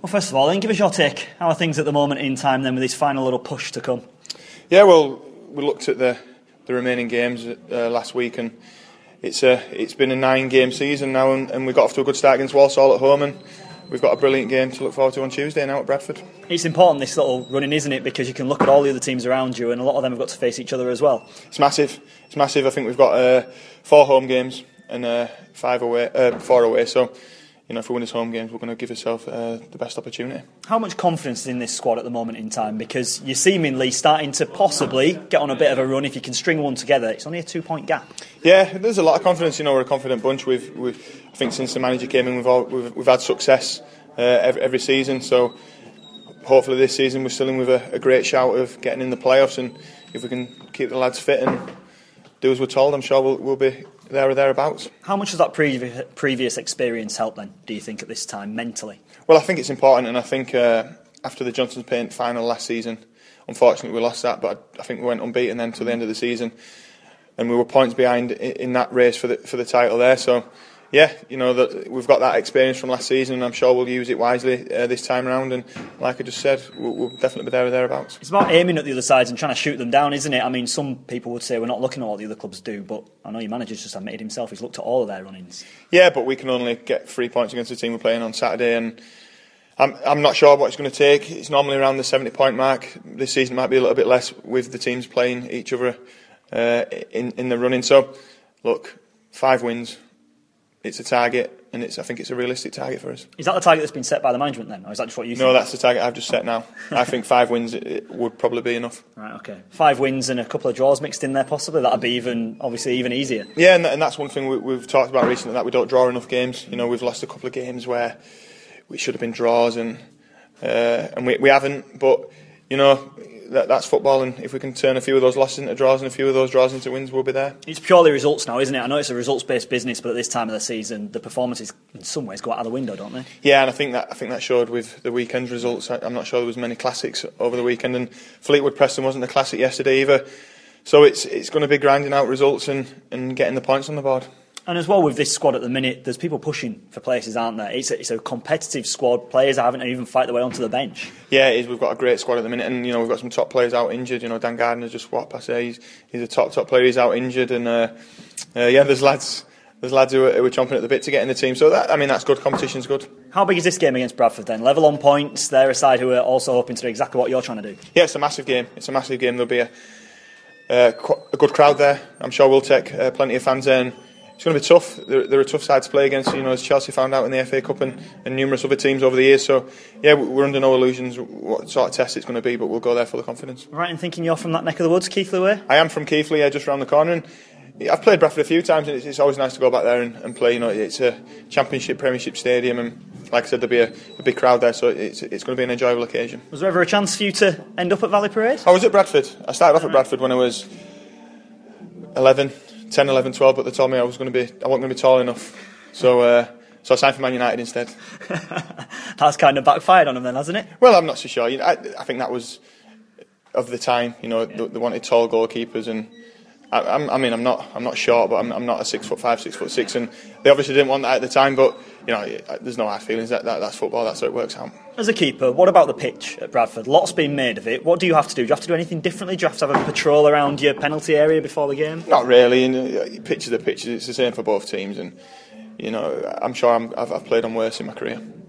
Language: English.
Well, first of all, then give us your take. How are things at the moment in time then with this final little push to come? Yeah, well, we looked at the remaining games last week, and it's been a 9-game season now, and we got off to a good start against Walsall at home, and we've got a brilliant game to look forward to on Tuesday now at Bradford. It's important, this little running, isn't it? Because you can look at all the other teams around you, and a lot of them have got to face each other as well. It's massive. It's massive. I think we've got 4 home games and 4 away. So, if we win these home games, we're going to give ourselves the best opportunity. How much confidence is in this squad at the moment in time? Because you're seemingly starting to possibly get on a bit of a run. If you can string one together, it's only a 2-point gap. Yeah, there's a lot of confidence. We're a confident bunch. I think since the manager came in, we've had success every season. So hopefully this season we're still in with a great shout of getting in the playoffs. And if we can keep the lads fit and do as we're told, I'm sure we'll be there or thereabouts. How much does that previous experience help then, do you think, at this time, mentally? Well, I think it's important, and I think after the Johnstone's Paint final last season, unfortunately we lost that, but I think we went unbeaten then till the end of the season, and we were points behind in that race for the title there. So yeah, we've got that experience from last season, and I'm sure we'll use it wisely this time around. And like I just said, we'll definitely be there or thereabouts. It's about aiming at the other sides and trying to shoot them down, isn't it? I mean, some people would say we're not looking at what the other clubs do, but I know your manager's just admitted himself he's looked at all of their run-ins. Yeah, but we can only get 3 points against the team we're playing on Saturday, and I'm not sure what it's going to take. It's normally around the 70-point mark. This season might be a little bit less with the teams playing each other in the running. So, look, 5 wins. It's a target, and I think it's a realistic target for us. Is that the target that's been set by the management then, or is that just what you think? No, that's the target I've just set now. I think 5 wins it would probably be enough. Right, okay. 5 wins and a couple of draws mixed in there possibly, that'd be even easier. Yeah, and that's one thing we've talked about recently, that we don't draw enough games. We've lost a couple of games where we should have been draws, and we haven't, but that's football, and if we can turn a few of those losses into draws and a few of those draws into wins, we'll be there. It's purely results now, isn't it? I know it's a results-based business, but at this time of the season, the performances in some ways go out of the window, don't they? Yeah, and I think that showed with the weekend's results. I'm not sure there was many classics over the weekend, and Fleetwood Preston wasn't a classic yesterday either. So it's going to be grinding out results and getting the points on the board. And as well with this squad at the minute, there's people pushing for places, aren't there? It's a competitive squad. Players are having to even fight their way onto the bench. Yeah, it is. We've got a great squad at the minute, and we've got some top players out injured. Dan Gardner's just what I say. He's a top player. He's out injured, and there's lads who are chomping at the bit to get in the team. So that's good. Competition's good. How big is this game against Bradford then? Level on points. They're a side who are also hoping to do exactly what you're trying to do. Yeah, it's a massive game. There'll be a good crowd there. I'm sure we'll take plenty of fans there. And it's going to be tough. They're a tough side to play against, as Chelsea found out in the FA Cup and numerous other teams over the years. So, yeah, we're under no illusions what sort of test it's going to be, but we'll go there full of confidence. Right, and thinking you're from that neck of the woods, Keighley way? I am from Keighley, just round the corner. And I've played Bradford a few times, and it's always nice to go back there and play. It's a Championship, Premiership stadium, and like I said, there'll be a big crowd there, so it's going to be an enjoyable occasion. Was there ever a chance for you to end up at Valley Parade? I was at Bradford. I started off at Bradford when I was 10, 11, 12, but they told me I wasn't going to be tall enough. So I signed for Man United instead. That's kind of backfired on them then, hasn't it? Well, I'm not so sure. I think that was of the time. They wanted tall goalkeepers, and I'm not short, but I'm not a 6'5", 6'6", and they obviously didn't want that at the time. But there's no hard feelings. That's football. That's how it works out. As a keeper, what about the pitch at Bradford? Lots been made of it. What do you have to do? Do you have to do anything differently? Do you have to have a patrol around your penalty area before the game? Not really. Pitches are pitches. It's the same for both teams, and I'm sure I've played on worse in my career.